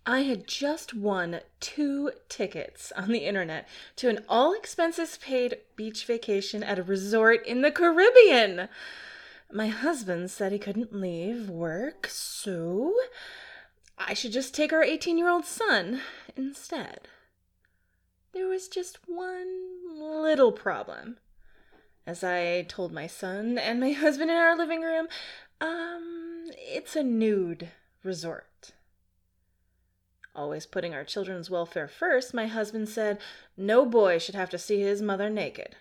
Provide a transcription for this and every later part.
I had just won 2 tickets on the internet to an all-expenses-paid beach vacation at a resort in the Caribbean. My husband said he couldn't leave work, so I should just take our 18-year-old son instead. There was just one little problem. As I told my son and my husband in our living room, it's a nude resort. Always putting our children's welfare first, my husband said no boy should have to see his mother naked.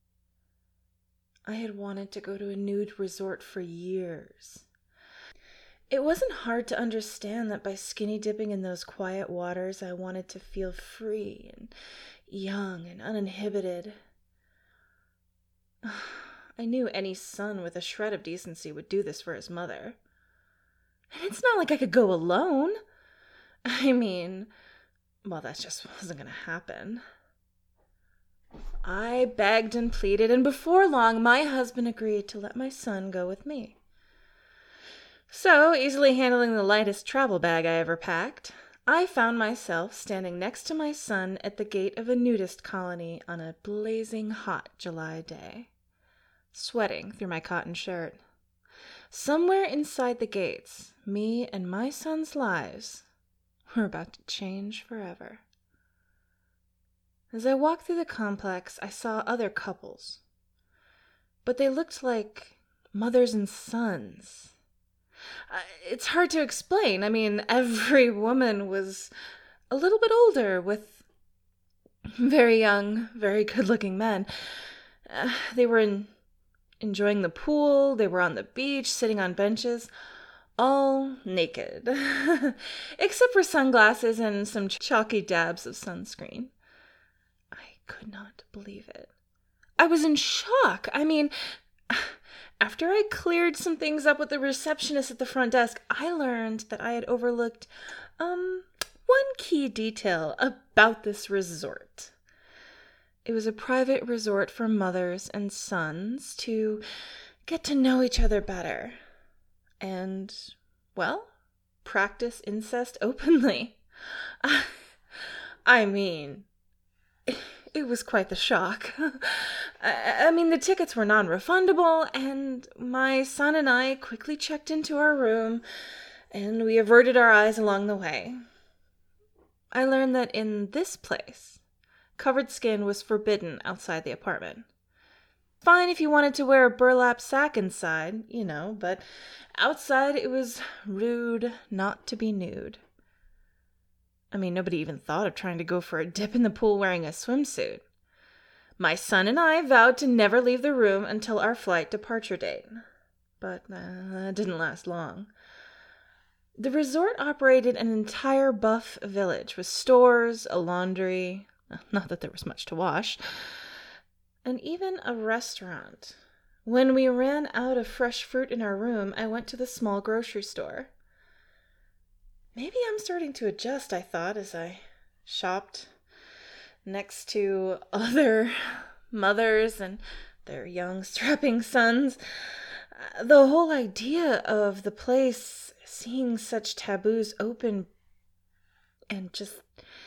I had wanted to go to a nude resort for years. It wasn't hard to understand that by skinny dipping in those quiet waters, I wanted to feel free and young and uninhibited. I knew any son with a shred of decency would do this for his mother. And it's not like I could go alone. That just wasn't going to happen. I begged and pleaded, and before long, my husband agreed to let my son go with me. So, easily handling the lightest travel bag I ever packed, I found myself standing next to my son at the gate of a nudist colony on a blazing hot July day, sweating through my cotton shirt. Somewhere inside the gates, me and my son's lives were about to change forever. As I walked through the complex, I saw other couples, but they looked like mothers and sons. It's hard to explain. Every woman was a little bit older, with very young, very good-looking men. They were enjoying the pool, they were on the beach, sitting on benches, all naked, except for sunglasses and some chalky dabs of sunscreen. I could not believe it. I was in shock. After I cleared some things up with the receptionist at the front desk, I learned that I had overlooked, one key detail about this resort. It was a private resort for mothers and sons to get to know each other better and, practice incest openly. It was quite the shock. The tickets were non-refundable, and my son and I quickly checked into our room, and we averted our eyes along the way. I learned that in this place, covered skin was forbidden outside the apartment. Fine if you wanted to wear a burlap sack inside, but outside it was rude not to be nude. Nobody even thought of trying to go for a dip in the pool wearing a swimsuit. My son and I vowed to never leave the room until our flight departure date. But that didn't last long. The resort operated an entire buff village with stores, a laundry, not that there was much to wash, and even a restaurant. When we ran out of fresh fruit in our room, I went to the small grocery store. Maybe I'm starting to adjust, I thought, as I shopped next to other mothers and their young, strapping sons. The whole idea of the place seeing such taboos open and just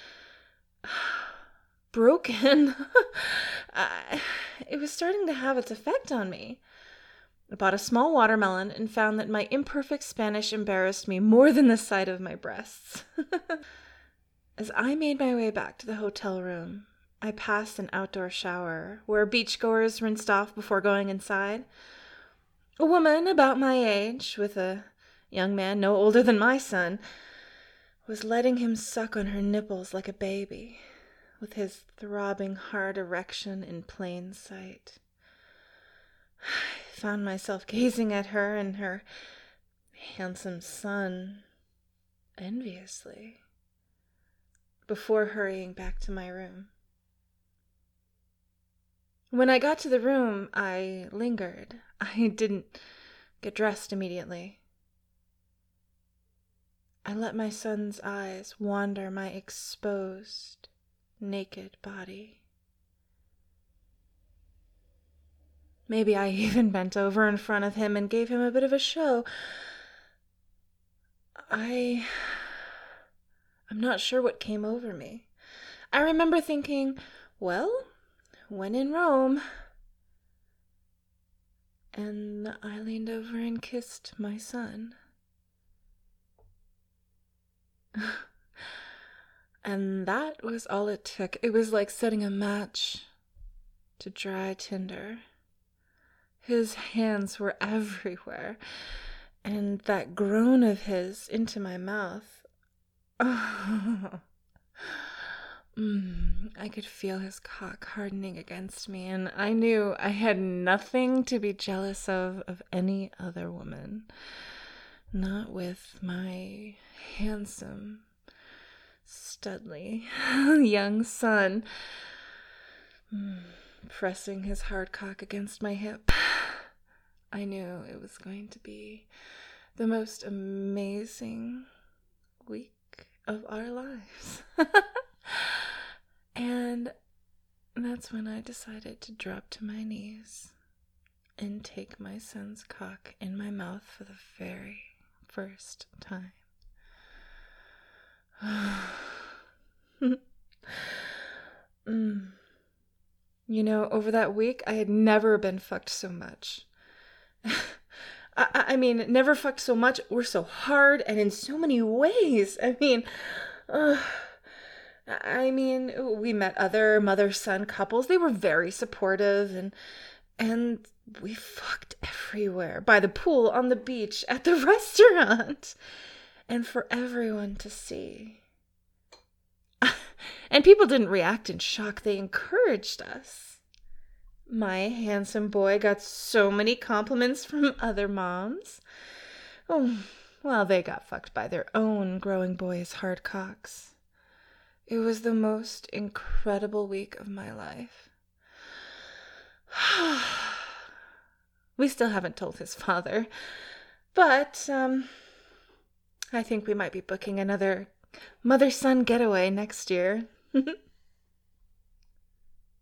broken, it was starting to have its effect on me. I bought a small watermelon and found that my imperfect Spanish embarrassed me more than the sight of my breasts. As I made my way back to the hotel room, I passed an outdoor shower where beachgoers rinsed off before going inside. A woman about my age, with a young man no older than my son, was letting him suck on her nipples like a baby, with his throbbing hard erection in plain sight. I found myself gazing at her and her handsome son enviously before hurrying back to my room. When I got to the room, I lingered. I didn't get dressed immediately. I let my son's eyes wander my exposed, naked body. Maybe I even bent over in front of him and gave him a bit of a show. I I'm not sure what came over me. I remember thinking, well, when in Rome. And I leaned over and kissed my son. And that was all it took. It was like setting a match to dry tinder. His hands were everywhere, and that groan of his into my mouth. Oh. I could feel his cock hardening against me, and I knew I had nothing to be jealous of any other woman. Not with my handsome, studly young son pressing his hard cock against my hip. I knew it was going to be the most amazing week of our lives. And that's when I decided to drop to my knees and take my son's cock in my mouth for the very first time. You know, over that week, I had never been fucked so much. I mean, never fucked so much or so hard and in so many ways. We met other mother-son couples. They were very supportive, and we fucked everywhere. By the pool, on the beach, at the restaurant. And for everyone to see. And people didn't react in shock. They encouraged us. My handsome boy got so many compliments from other moms. Oh, well, they got fucked by their own growing boys' hard cocks. It was the most incredible week of my life. We still haven't told his father, but I think we might be booking another mother-son getaway next year.